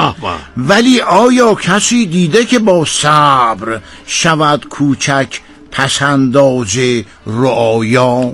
ولی آیا کسی دیده که با صبر شود کوچک پسنداز رعایا؟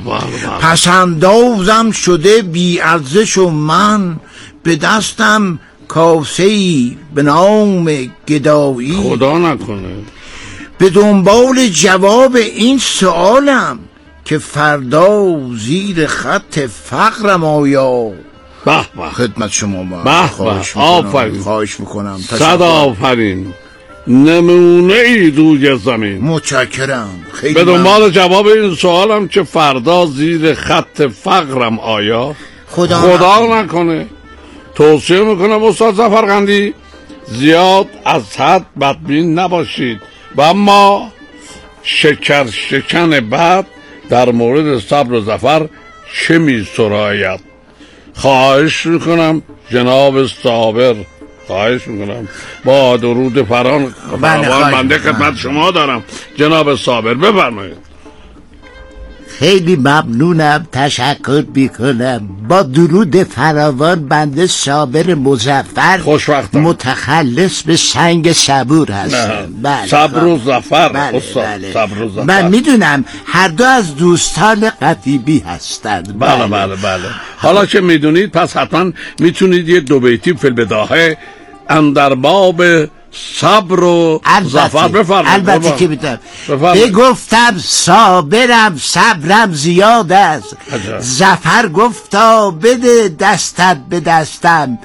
پسندازم شده بی ارزش و من به دستم کاسه‌ای به نام گدایی. خدا نکنه. به دنبال جواب این سوالم که فردا زیر خط فقرم آیا. به به خدمت شما خواهش میکنم. صد آفرین. نمونه ای روی زمین. متشکرم. به دنبال جواب این سوالم که فردا زیر خط فقرم آیا. خدا نکنه. توصیه میکنم استاد ظفرقندی زیاد از حد بدبین نباشید و اما شکن بد در مورد صبر و ظفر چه می‌سراید؟ خواهش میکنم جناب صابر، خواهش میکنم با درود فراوان بنده خدمت شما دارم. جناب صابر بفرمایید. خیلی ممنونم، تشکر میکنم. با درود فراوان بنده صابر مظفر خوشوقتم، متخلص به سنگ صبور هستم. صبر و ظفر استاد. صبر و ظفر من میدونم هر دو از دوستان قطیبی هستند. بله. حالا که میدونید پس حتما میتونید یک دو بیتی فی البداهه اندر باب صبر و ظفر بفرمایید. البته که میتونم. بگفتم صابرم صبرم زیاد است، ظفر گفتا بده دستت به دستم.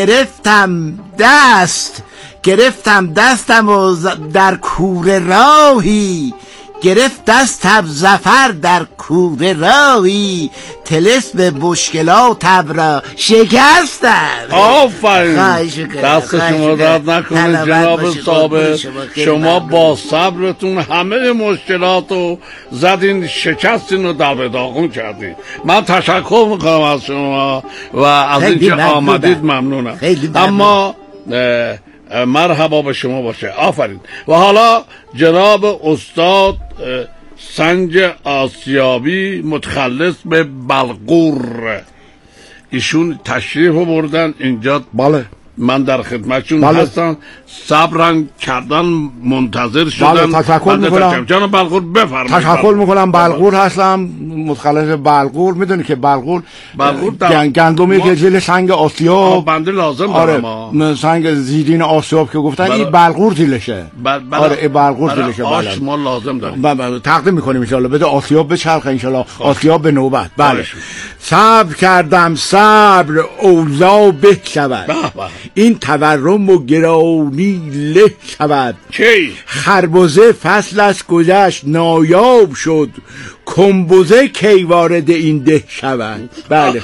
گرفتم دستم و در کوره راهی، گرفت دستم ظفر در کوره راهی، طلسم مشکلاتم را شکستم. آفرین، دست شما درد نکنه جناب صابر. شما با صبرتون همه مشکلات رو زدین، شکستین و در به داغون کردین. من تشکر میکنم از شما و از اینکه آمدید ممنونم. اما مرحبا به شما باشه. آفرین. و حالا جناب استاد سنج آسیابی متخلص به بلغور، ایشون تشریف بردن اینجا. بله من در خدمتشون هستم. صبرن کردن، منتظر شدن. تشکر میکنم جناب بلغور بفرمایید. تشکر میکنم. بلغور هستم، متخلص بلغور. میدونی که بلغور گندمی که زیر سنگ آسیاب بنده لازم دارم. سنگ زیرین آسیاب که گفتن این بلغور زیلشه. این بلغور زیلشه. آش ما لازم داریم. تقدیم میکنیم ان شاء الله. بده آسیاب بچرخه ان شاء الله. آسیاب به نوبت. بله. صبر کردم صبر اوضاع به شود، این تورم و گرانی له شود. خربزه فصل از گذشت نایاب شد، کمبوزه کی وارد این ده شود. بله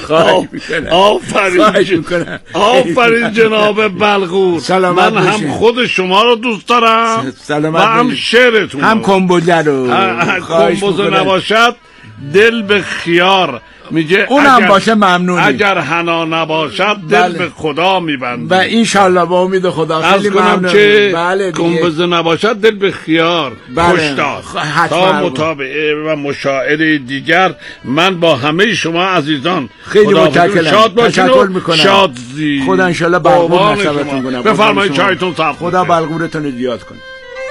آفرین جناب بلغور. من هم خود شما رو دوست دارم و هم شعرتون، هم کمبوزه رو. کمبوزه نباشد دل به خیار میگه، اونم باشه ممنونی. اگر حنا نباشد دل به خدا میبند و انشالله با امید خدا. خیلی ممنون. بله کمبوزه نباشد دل به خیار کشتار. تا متابعه و مشاعره دیگر من با همه شما عزیزان خیلی متشکرم. شاد باشید و شاد خدا انشالله بلغور نصبتون کنه. بفرمایید چایتون صاف. خدا بلغورتون زیاد کنه.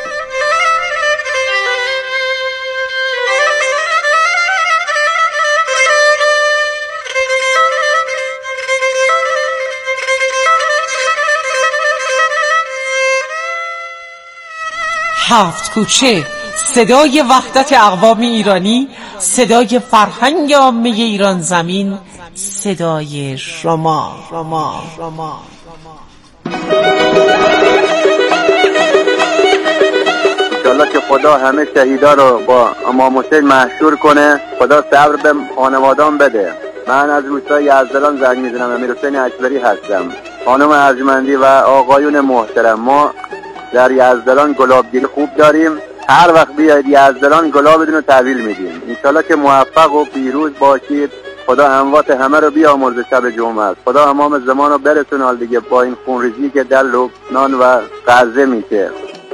هفت کوچه، صدای وحدت اقوام ایرانی، صدای فرهنگ عامه ایران زمین، صدای شما. انشالله که خدا همه شهیدا رو با امام حسین محشور کنه. خدا صبر به خانوادان بده. من از روستای یزدان زنگ میزنم. امیرحسین اکبری هستم. خانم ارجمندی و آقایون محترم، ما در یزدان گلابگیری خوب داریم. هر وقت بیاید یزدان گلابتون رو تحویل میدیم. انشالله که موفق و پیروز باشید. خدا اموات همه رو بیامرزه شب جمعه. خدا امام زمان رو برسونه حال دیگه با این خونریزی که در لبنان و غزه میشه.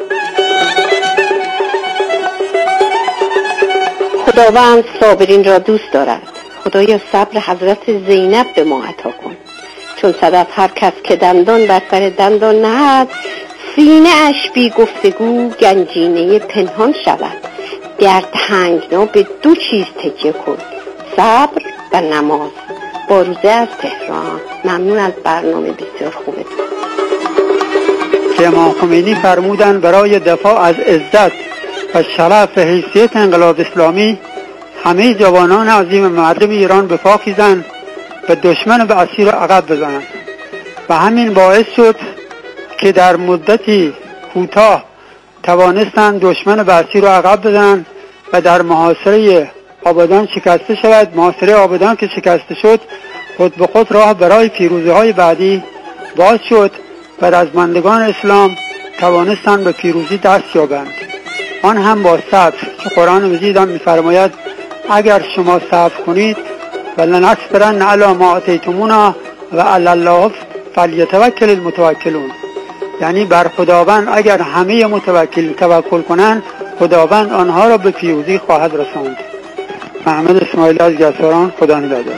خداوند صابرین را دوست دارد. خدایا صبر حضرت زینب به ما عطا کن. چون صدف هر کس که دندان بر سر دندان نهد، سینه اش بی گفتگو گنجینه پنهان شود. در تنگنا به دو چیز تکیه کن، صبر و نماز. با روزه از تهران. ممنون از برنامه بسیار خوبتون. که امام خمینی فرمودن برای دفاع از عزت و شرف حیثیت انقلاب اسلامی همه جوانان عظیم مردم ایران بپاکیزند و دشمن به اسیر عقب بزنند و همین باعث شد که در مدتی کوتاه توانستند دشمن به اسیر عقب بزنند و در محاصره آبادان شکسته شود. محاصره آبادان که شکسته شد خود به خود راه برای پیروزی‌های بعدی باز شد و رزمندگان اسلام توانستند به پیروزی دست یابند، آن هم با صبر، که قرآن مجید هم می‌فرماید اگر شما صبر کنید ولنصبرن علی ما آتیتمونا و علی الله فلیتوکل المتوکلون، یعنی بر خداوند اگر همه متوکل توکل کنند خداوند آنها را به پیروزی خواهد رساند. محمد اسماعیلی از گساران، خدا نگهدار.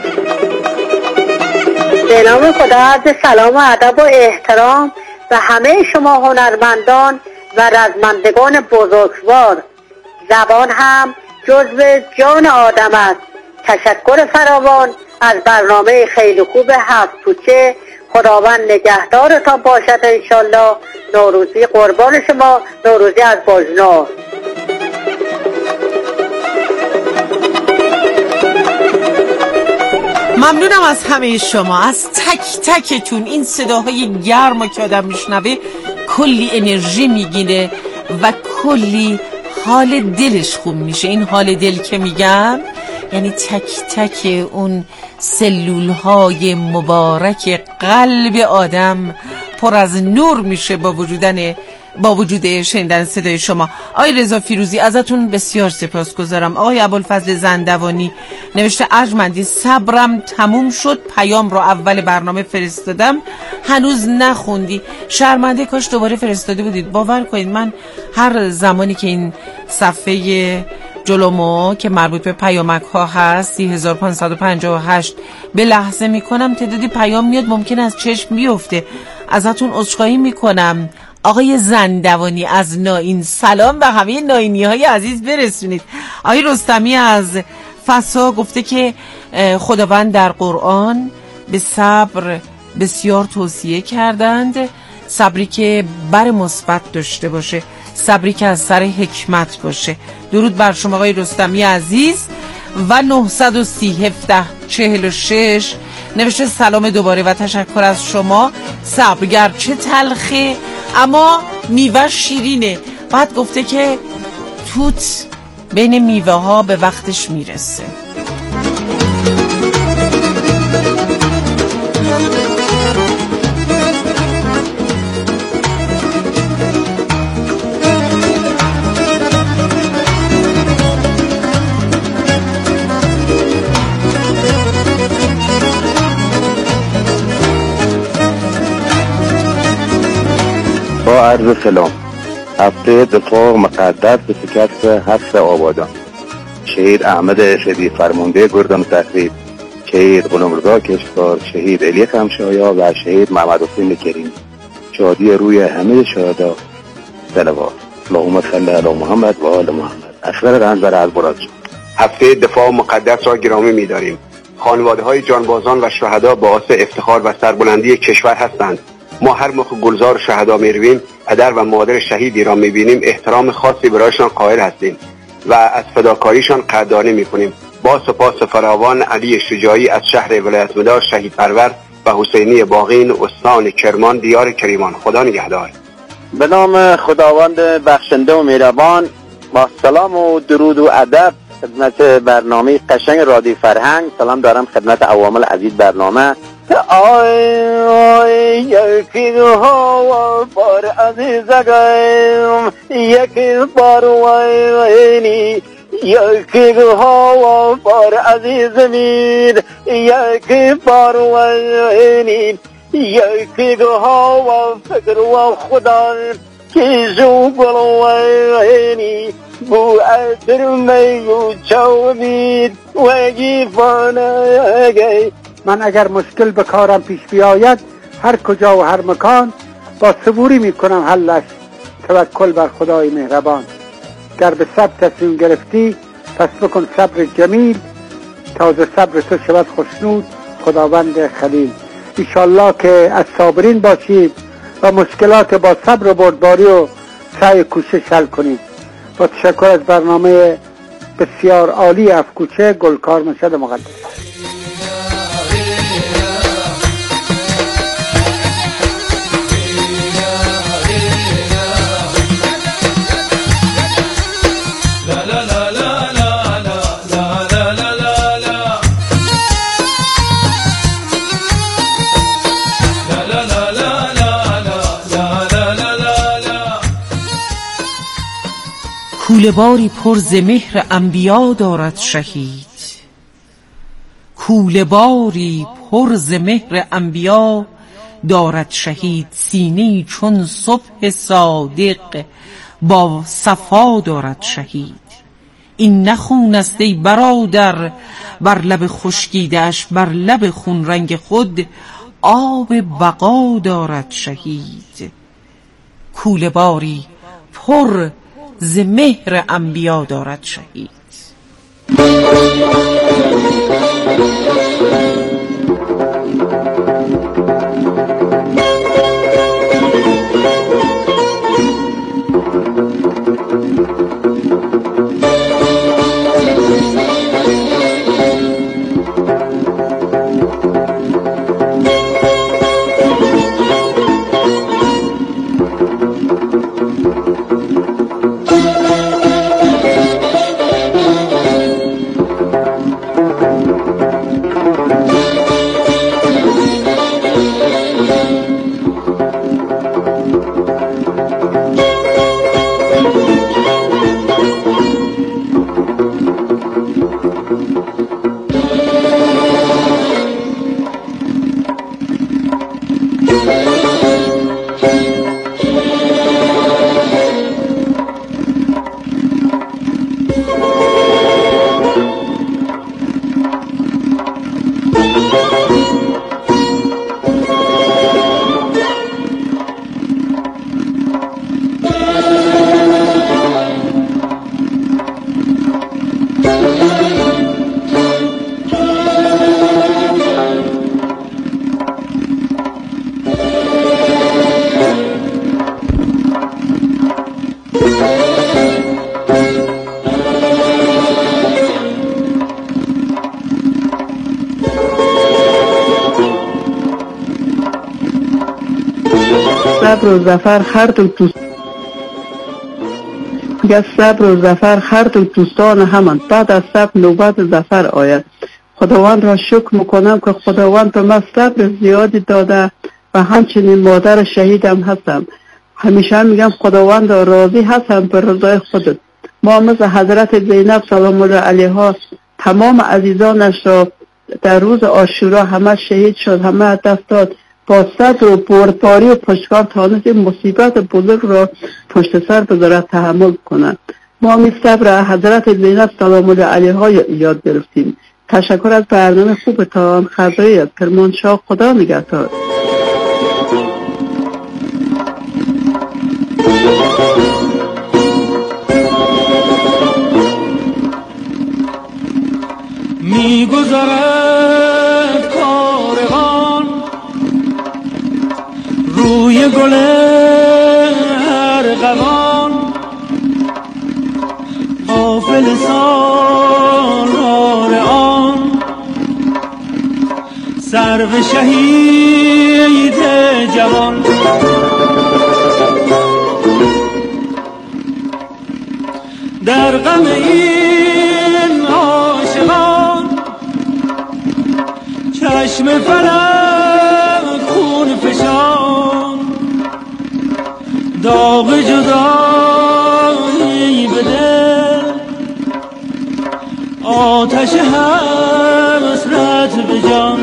به نام خدا عرض سلام و ادب و احترام و همه شما هنرمندان و رزمندگان بزرگوار. زبان هم جزو جان آدم است. تشکر فراوان از برنامه خیلی خوب هفت پوچه. خداوند نگهدارتان باشد انشالله. نوروزی قربان شما، نوروزی از باجنور. ممنونم از همه شما، از تک تکتون. این صداهای گرم که آدم میشنوه کلی انرژی میگیره و کلی حال دلش خوب میشه. این حال دل که میگم یعنی تک تک اون سلولهای مبارک قلب آدم پر از نور میشه با وجود شنیدن صدای شما. آقای رضا فیروزی ازتون بسیار سپاسگزارم. آقای ابوالفضل زندوانی نوشته ارجمندی صبرم تموم شد، پیام رو اول برنامه فرستادم هنوز نخوندی. شرمنده، کاش دوباره فرستاده بودید. باور کنید من هر زمانی که این صفحه جلومو که مربوط به پیامک ها هست 3558 به لحظه میکنم تعدادی پیام میاد ممکن از چشم بیفته. ازتون عذرخواهی میکنم. آقای زندوانی از ناین سلام و همه ناینی های عزیز برسونید. آقای رستمی از فسا گفته که خداوند در قرآن به صبر بسیار توصیه کردند، صبری که بر مثبت داشته باشه، صبری که از سر حکمت باشه. درود بر شما آقای رستمی عزیز. و 930 1746 نوشته سلام دوباره و تشکر از شما. صبر گرچه تلخه اما میوه شیرینه. بعد گفته که توت بین میوه ها به وقتش میرسه. با عرض سلام. هفته دفاع مقدس به شکست حفظ آبادان. شهید احمد شدی فرمانده گردان تخریب، شهید غلامرضا کشکار، شهید الیاس همشایا و شهید محمد حسین کریم. شادی روی همه شهدا. صلوات. اللهم صل علی محمد و آل محمد. اصغر رنجبر از براد. هفته دفاع مقدس را گرامی می‌داریم. خانواده های جانبازان و شهدا باعث افتخار و سربلندی کشور هستند. ما هر موقع گلزار شهدا میرویم پدر و مادر شهیدی را میبینیم احترام خاصی برایشان قائل هستیم و از فداکاریشان قدردانی میکنیم. با سپاس فراوان علی شجاعی از شهر ولایتمدار شهید پرور و حسینی باقین استان کرمان دیار کریمان. خدا نگهدار. به نام خداوند بخشنده و مهربان، با سلام و درود و ادب خدمت برنامه قشنگ رادیو فرهنگ سلام دارم خدمت عوامل عزیز برنامه. یکی هوا بار عزیزم، یکی بار وینی، یکی هوا بار عزیزمید، یکی بار وینی، یکی هوا فکر و خدا که جو گل وینی، بو عطر میو چاوید و گیفانه من اگر مشکل به کارم پیش بیاید هر کجا و هر مکان با صبوری میکنم حلش، توکل بر خدای مهربان. گر به صبر تصمیم گرفتی پس بکن صبر جمیل، تازه صبر تو شود خوشنود خداوند خلیل. انشالله که از صابرین باشید و مشکلات با صبر و بردباری و سعی کوشش حل کنید. با تشکر از برنامه بسیار عالی افکوچه گلکار مشهد مقدس. کوله باری پر ز مهر انبیا دارد شهید، کوله باری پر ز مهر انبیا دارد شهید. سینه‌ای چون صبح صادق با صفا دارد شهید. این نخون است ای برادر بر لب خشکیده‌اش، بر لب خون رنگ خود آب بقا دارد شهید. کوله باری پر ز مهر انبیا دارد شهید. صبر و ظفر هر دو دوست، صبر و ظفر هر دو دوستان همند، بعد از صبر نوبت ظفر آید. خداوند را شکر میکنم که خداوند به من صبر زیادی داده و همچنین مادر شهیدم هستم. همیشه میگم خداوند را راضی هستم به رضای خودت. ما مثل حضرت زینب سلام الله علیها تمام عزیزانش را در روز عاشورا همه شهید شد، همه دست داد. با صبر و بردباری و پشتکار تانست این مصیبت بزرگ را پشت سر بذارد تحمل کنند. ما می صبر حضرت زینب سلام الله علیها یاد گرفتیم. تشکر از برنامه خوبتان. خضایی کرمانشاه، خدا نگهدار. می گذرد کاروان روی گل ارغوان، غافل سالار آن سرو شهید جوان. در غم این عاشقان چشم فلک خون فشان، داغ جدایی بده آتش حسرت به جان.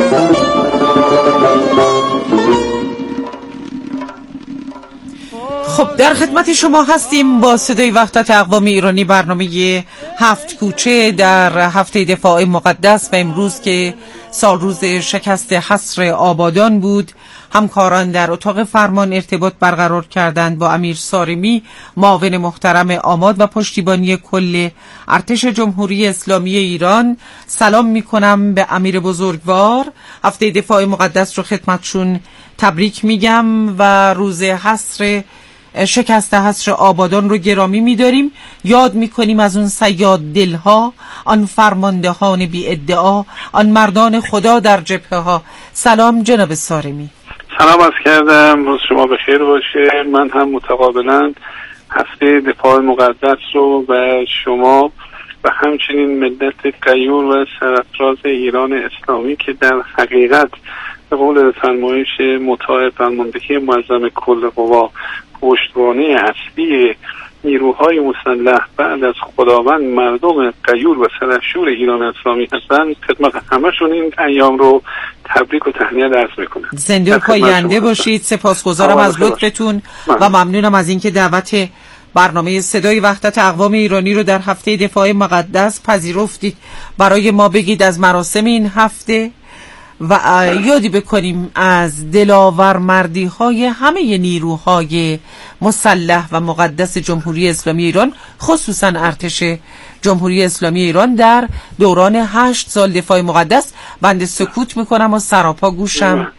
خب در خدمت شما هستیم با صدای وحدت اقوام ایرانی، برنامه هفت کوچه در هفته دفاع مقدس و امروز که سال روز شکست حصر آبادان بود. همکاران در اتاق فرمان ارتباط برقرار کردند با امیر سارمی، معاون محترم آماد و پشتیبانی کل ارتش جمهوری اسلامی ایران. سلام میکنم به امیر بزرگوار. هفته دفاع مقدس رو خدمتشون تبریک میگم و روز حصر شکست حصر آبادان رو گرامی می‌داریم. یاد می‌کنیم از اون صیاد دلها، آن فرماندهان بی ادعا، آن مردان خدا در جبهه ها. سلام جناب سارمی. سلام عرض کردم، روز شما بخیر باشه. من هم متقابلا هفته دفاع مقدس رو و شما و همچنین ملت غیور و سرفراز ایران اسلامی که در حقیقت به قول فرمایش مطاع فرماندهی معظم کل قوا پشتوانه اصلی نیروهای مسلح بعد از خداوند مردم غیور و سرشور ایران اسلامی هستند، خدمت همشون این ایام رو تبریک و تهنیت عرض میکنم. زنده و پاینده باشید. سپاسگزارم از لطفتون و ممنونم از اینکه دعوت برنامه صدای وحدت اقوام ایرانی رو در هفته دفاع مقدس پذیرفتید. برای ما بگید از مراسم این هفته و یادی بکنیم از دلاور مردی های همه نیروهای مسلح و مقدس جمهوری اسلامی ایران، خصوصا ارتش جمهوری اسلامی ایران در دوران 8 سال دفاع مقدس. بنده سکوت میکنم و سراپا گوشم.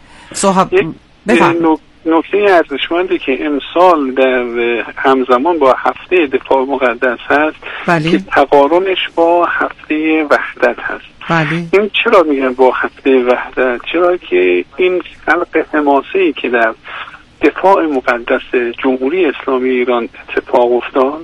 نکته ارزشمندی که امسال در همزمان با هفته دفاع مقدس هست که تقارنش با هفته وحدت هست. این چرا میگن با هفته وحدت؟ چرا که این خلق حماسه‌ای که در دفاع مقدس جمهوری اسلامی ایران اتفاق افتاد،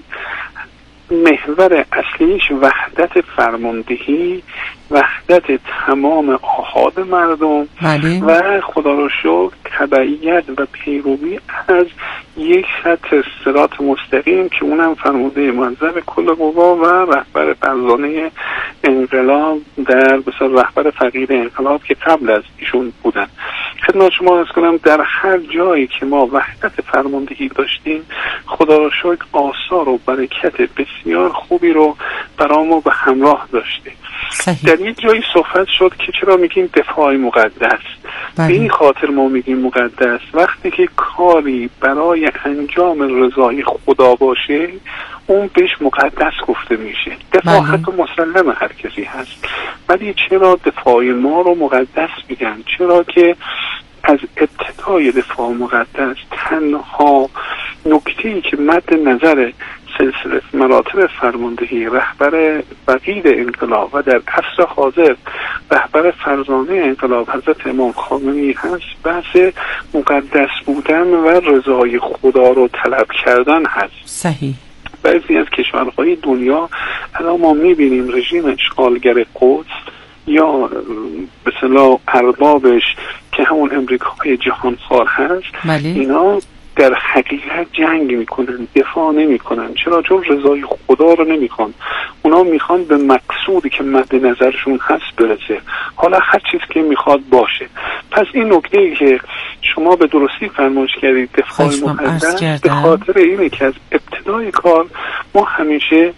محور اصلیش وحدت فرماندهی، وحدت تمام آحاد مردم و خدا را شکر تبعیت و پیروی از یک خط صراط مستقیم که اونم فرمانده معظم کل قوا و رهبر فرزانه انقلاب در بسیار رهبر فقید انقلاب که قبل از ایشون بودن. خدمت شما عرض کنم در هر جایی که ما وحدت فرماندهی داشتیم، خدا را شکر آثار و برکت بسیار خوبی رو برای ما به همراه داشته. در یک جایی صحبت شد که چرا میگیم دفاع مقدس. به این خاطر ما میگیم مقدس وقتی که کاری برای انجام رضای خدا باشه اون بهش مقدس گفته میشه. دفاع حتی مسلم هر کسی هست، ولی چرا دفاع ما رو مقدس میگن؟ چرا که از ابتدای دفاع مقدس تنها نکته‌ای که مد نظر سلسله مراتب فرماندهی رهبر فقید انقلاب و در عصر حاضر رهبر فرزانه انقلاب حضرت امام خامنه‌ای هست، بحث مقدس بودن و رضای خدا رو طلب کردن هست. صحیح. بعضی از کشورهای دنیا الان ما میبینیم رژیم اشغالگر قدس یا به اصطلاح اربابش که همون امریکای جهانخوار هست، اینا در حقیقت جنگ میکنن، دفاع نمیکنن. چرا؟ چون رضای خدا رو نمیخوان. اونا میخوان به مقصودی که مد نظرشون هست برسه، حالا هر چیز که میخواد باشه. پس این نکته‌ای که شما به درستی فرمایش کردید دفاع مقدس به خاطر اینه که از ابتدای کار ما همیشه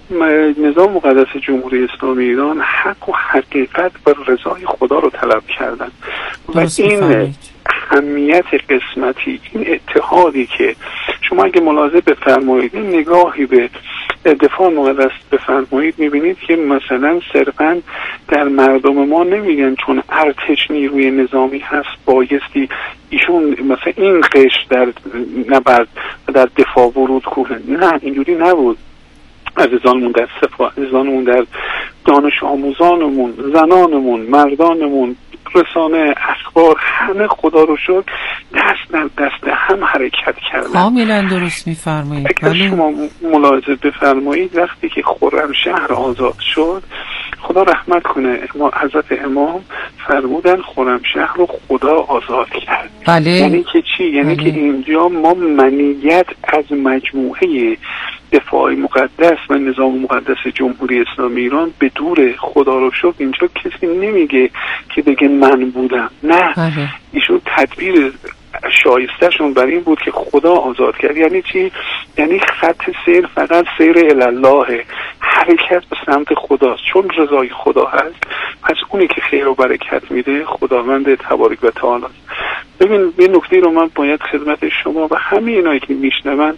نظام مقدس جمهوری اسلامی ایران حق و حقیقت و رضای خدا رو طلب کردن و این اهمیت قسمتی، این اتحادی که شما اگه ملاحظه بفرمایید، این نگاهی به دفاع مقدس بفرمایید، میبینید که مثلا صرفا در مردم ما نمیگن چون ارتش نیروی نظامی هست بایستی ایشون مثلا این قشر در نبرد و در دفاع ورود کنه. نه، اینجوری نبود. عزیزانمون در سپاه، عزیزانمون در دانش آموزانمون، زنانمون، مردانمون، رسانه، اخبار، همه خدا رو شکر دست در دست هم حرکت کردن. کاملا درست میفرمایید. اگر شما ملاحظه بفرمایید وقتی که خرمشهر آزاد شد، خدا رحمت کنه، حضرت امام فرمودن خرمشهر رو خدا آزاد کرد. یعنی که چی؟ یعنی که اینجا ما منیت از مجموعه دفاع مقدس و نظام مقدس جمهوری اسلامی ایران به دور. خدا رو شکر اینجا کسی نمیگه که بگه من بودم. نه، ایشون تدبیر شایستهشون برای این بود که خدا آزاد کرد. یعنی چی؟ یعنی خط سیر فقط سیر الالله، حرکت به سمت خداست، چون رضای خدا هست. پس اونی که خیر و برکت میده خداوند تبارک و تعالی است. ببین یه نکته رو من باید خدمت شما و همه اینایی که میشنون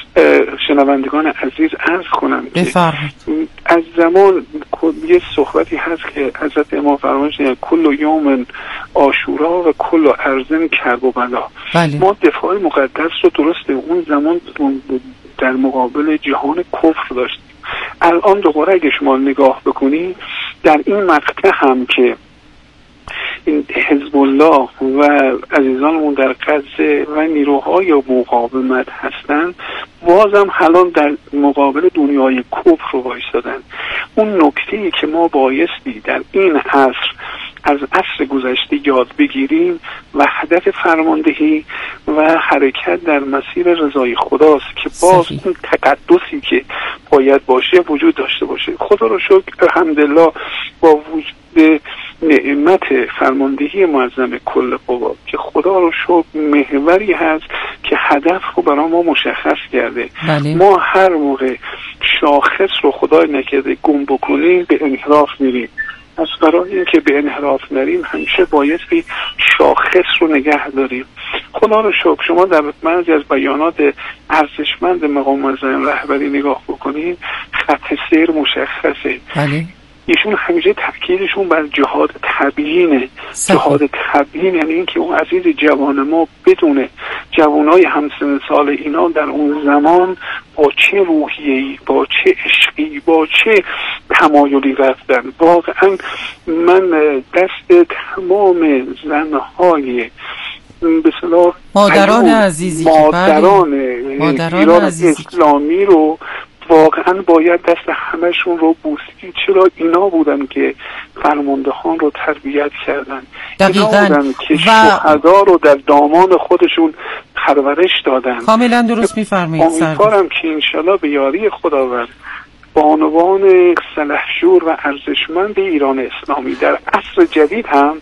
شنوندگان عزیز عرض کنم که از زمان یه صحبتی هست که حضرت امام فرمودن کل یوم عاشورا و کل ارزن کرب و بلا. ما دفاع مقدس رو درسته اون زمان در مقابل جهان کفر داشتیم. الان دوباره اگه شما نگاه بکنی در این مقطع هم که این حزب الله و عزیزانمون در غزه و نیروهای مقاومت هستند، بازم الان در مقابل دنیای کفر رو وایسادن. اون نکته‌ای که ما بایستی در این عصر از عصر گذشته یاد بگیریم وحدت فرماندهی و حرکت در مسیر رضای خداست که باز اون تقدسی که باید باشه وجود داشته باشه. خدا رو شکر الحمدلله با وجود نعمت فرماندهی معظم کل قوا که خدا رو شکر محوری هست که هدف رو برای ما مشخص کرده. ما هر موقع شاخص رو خدای نکرده گم بکنیم به انحراف میریم. از برای اینکه به انحراف نریم همیشه بایستی شاخص رو نگه داریم. خدا رو شکر شما در بعضی از بیانات ارزشمند مقام معظم رهبری نگاه بکنید خط سیر مشخصه. ایشون همیشه تأکیدشون بر جهاد تبیینه. جهاد تبیین یعنی اینکه اون عزیز جوان ما بدونه جوانای همسن سال اینا در اون زمان با چه روحیه‌ای، با چه عشقی، با چه تمایلی رفتن. واقعا من دست تمام زنهای به اصطلاح مادران عزیزی مادران ایران اسلامی رو واقعا باید دست همشون رو بوسید. چرا اینا بودن که فرماندهان رو تربیت کردن، اینا بودن که شهدا رو در دامان خودشون پرورش دادن. کاملا درست میفرمایید. امیدوارم که انشالله به یاری خداوند بانوان سلحشور و ارزشمند ایران اسلامی در عصر جدید هم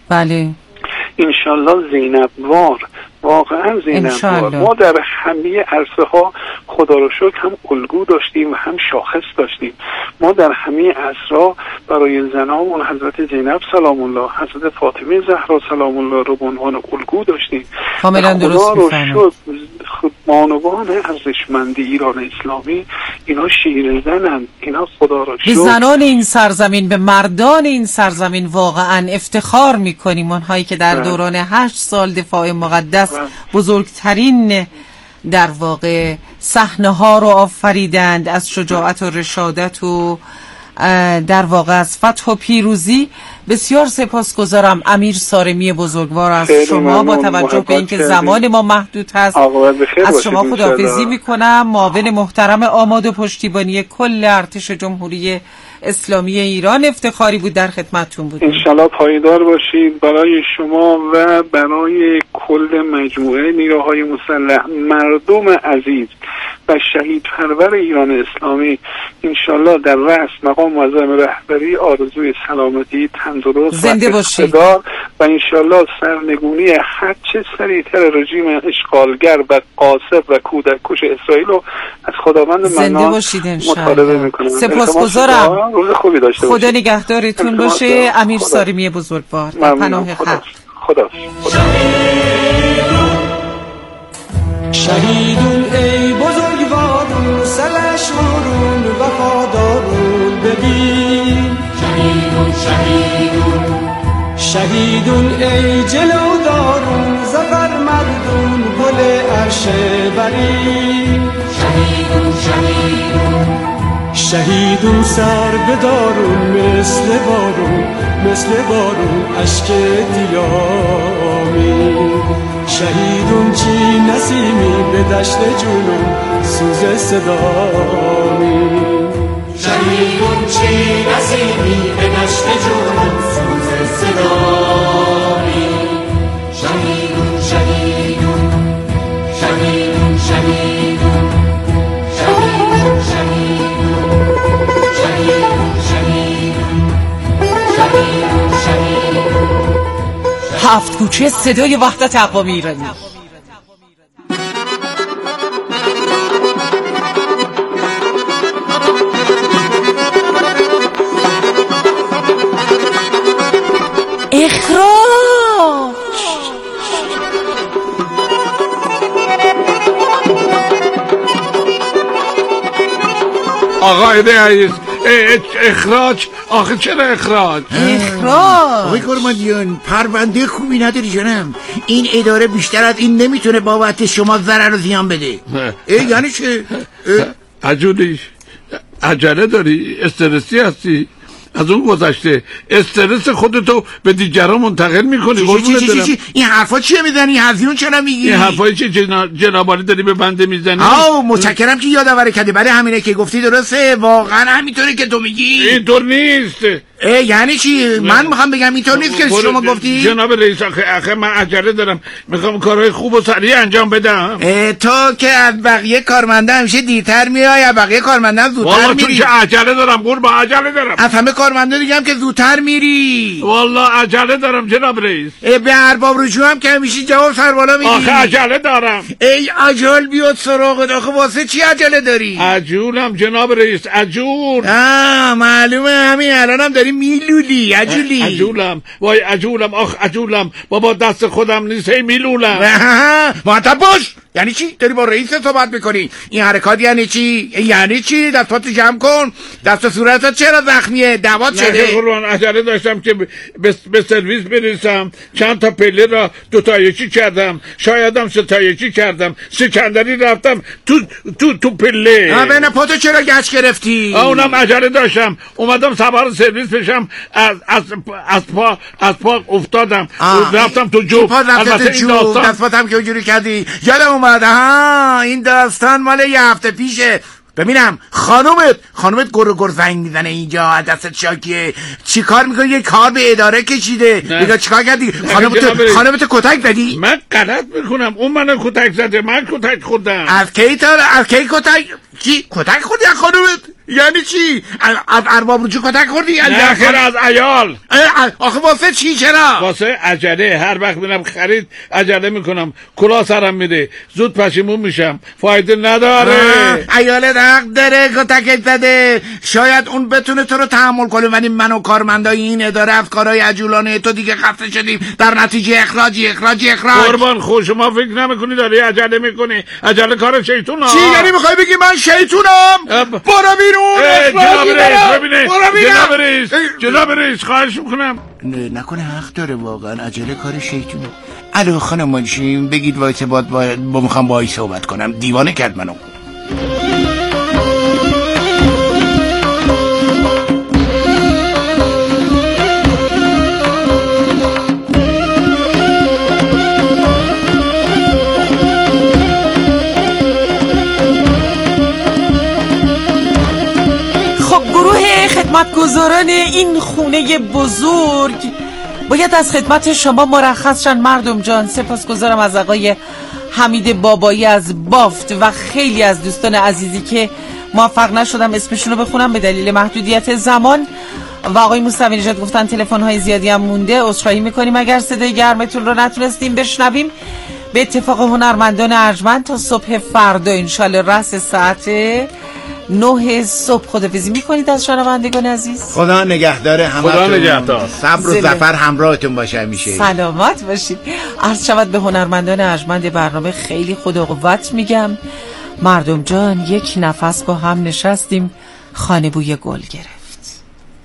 انشالله زینب وار، واقعا زینب وار. ما در همه عرصه ها خدا رو شکر هم الگو داشتیم و هم شاخص داشتیم. ما در همه عصرها برای زنامون حضرت زینب سلام الله، حضرت فاطمه زهرا سلام الله رو به عنوان الگو داشتیم. کاملا درست میفرمایید. بانوان ارزشمند ایران اسلامی اینا شیر زنن، اینا خدا رو شکر به زنان این سرزمین، به مردان این سرزمین واقعا افتخار میکنیم. اونهایی که در دوران 8 سال دفاع مقدس بزرگترین در واقع صحنه ها رو آفریدند از شجاعت و رشادت و در واقع از فتح و پیروزی. بسیار سپاسگزارم امیر سارمی بزرگوار از شما. با توجه به اینکه زمان ما محدود هست از شما خداحافظی میکنم. معاون محترم آماد و پشتیبانی کل ارتش جمهوری اسلامی ایران، افتخاری بود در خدمتتون بودیم. انشالله پایدار باشید. برای شما و برای کل مجموعه نیروهای مسلح، مردم عزیز و شهید پرور ایران اسلامی، انشالله در رأس مقام معظم رهبری آرزوی سلامتی، تندرست زنده باشید و انشالله سرنگونی هر چه سریعتر رژیم اشغالگر و قاصب و کودک کش اسرائیل رو از خداوند منان مطالبه میکنم. سپاسگزارم. روز خوبی داشته خدا نگهدارتون باشه. امیر سارمی بزرگوار در پناه خدا. خدا. شهیدون ای بزرگوارون، سلحشورون، وفادارون ببین. شهیدون شهیدون شهیدون ای جلودارون، زفر مردون، گل عرشه برین. شهیدون شهیدون شهیدون سر بدارون، مثل بارون اشک دیامی. شهیدون چی نسیمی به دشت جنون سوز صدامی. شهیدون چی نسیمی به دشت جنون سوز صدامی. شهیدون شهیدون شهیدون شهیدون شهیدون شهیدون. هفت کوچه صدای وحدت اقوام ایرانی. آقای رئیس اخراج. آخه چرا اخراج؟ آقای کارمندیان پرونده خوبی نداری جانم. این اداره بیشتر از این نمیتونه بابت شما ضرر و زیان بده. یعنی چه؟ عجولیش عجله داری؟ استرسی هستی؟ از اون گذشته استرس خودتو به دیگران منتقل میکنی. چی این حرفا چیه میزنی؟ هزیون چرا میگی؟ این حرفای چه جنابالی داری به بنده میزنی؟ متشکرم که یادآوری کردی. برای همینه که گفتی درسته، واقعا همینطوره که تو میگی؟ اینطور نیست. یعنی چی؟ من میخوام بگم اینطور نیست که شما گفتی. جناب رئیس آخه من عجله دارم، میخوام کارهای خوب و سریع انجام بدم. تو که از بقیه کارمندا همیشه دیرتر میای، از بقیه کارمندا زودتر میری. تو که عجله دارم قربان، عجله دارم. از همه کارمندا دیگه هم که زودتر میری. والله عجله دارم جناب رئیس. به ارباب رجوع هم که همیشه جواب سر بالا میدی. آخه عجله دارم. ای عجل بیاد سراغت. آخه واسه چی عجله داری؟ عجولم جناب رئیس، عجول. معلومه همین الانم داری میلولی. عجولم. وای عجولم. عجولم بابا، دست خودم نیست، هی میلولم. مؤدب باش. یعنی چی؟ داری با رئیس صحبت میکنی؟ این حرکات یعنی چی؟ یعنی چی؟ دستاتو جمع کن. دست و صورتت چرا زخمیه؟ دوات شده؟ نه قربان، عجله داشتم که به سرویس برسم. چند تا پله را 2 تا یکی کردم، شایدم 3 تا یکی کردم. سکندری رفتم تو پله. بین پاتو چرا گچ گرفتی؟ اونم عجله داشتم، اومدم سوار سرویس بشم، از پا افتادم، رفتم تو جوب. البته این دستم که اونجوری کردی یادم اومد. این داستان مال یه هفته پیشه. ببینم خانومت گر زنگ میزنه اینجا، دستت شاکیه. چی کار میکنی؟ یه کار به اداره کشیده. دیگه چیکار کردی؟ خانومت کتک زدی؟ من غلط میکنم، اون منو کتک زده، من کتک خوردم. از کی کتک؟ کی کتک خوردی از خانومت؟ یعنی چی؟ از ارباب رجوع کتک خوردی؟ نه خیر، از عیال. آخه واسه چی؟ چرا؟ واسه عجله. هر وقت میرم خرید عجله میکنم، کلاه سرم میره، زود پشیمون میشم، فایده نداره. عیال حق داره کتک زده. شاید اون بتونه تو رو تحمل کنه، ولی من و کارمندای این اداره از کارهای عجولانه تو دیگه خسته شدیم. در نتیجه اخراج. قربان خود شما فکر نمیکنی داری عجله میکنی؟ عجله کار شیطونه. چی یعنی میخوای بگی من شیطونم؟ برو جناب رئیس خواهش میکنم. نکنه حق داره واقعا، عجله کار شیطونه. الو خانم منشیم بگید وایسه با میخوام باهاش صحبت کنم. دیوانه کرد منو. خدمتگزاران این خونه بزرگ باید از خدمت شما مرخص شن. مردم جان، سپاسگزارم از آقای حمید بابایی از بافت و خیلی از دوستان عزیزی که موفق نشدم اسمشون رو بخونم به دلیل محدودیت زمان، و آقای موسوی نژاد گفتن تلفن‌های زیادی هم مونده. عذرخواهی می‌کنیم اگر صدای گرمتون رو نتونستیم بشنویم. به اتفاق هنرمندان ارجمند تا صبح فردا انشالله رأس ساعت 9 صبح خداحافظی میکنید از شنوندگان عزیز. خدا نگهدار همتون. خدا نگهدار. صبر و ظفر همراهتون باشه همیشه. سلامت باشید. عرض شود به هنرمندان ارجمند برنامه خیلی خدا قوت میگم. مردم جان، یک نفس با هم نشستیم، خانه بوی گل گرفت.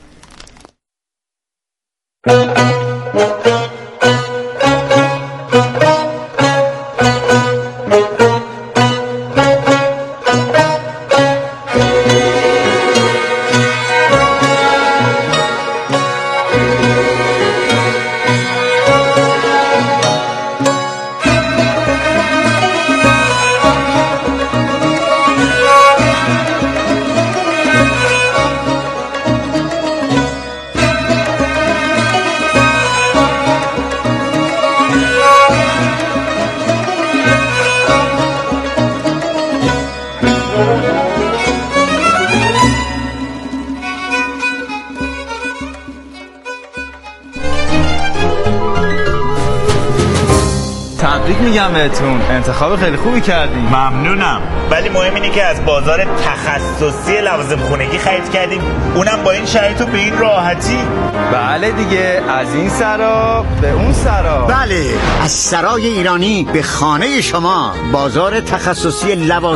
میگم بهتون انتخاب خیلی خوبی کردیم. ممنونم، ولی مهم اینه که از بازار تخصصی لوازم خونگی خرید کردیم، اونم با این شرایط و به این راحتی. بله دیگه، از این سرا به اون سرا. بله، از سرای ایرانی به خانه شما. بازار تخصصی لوازم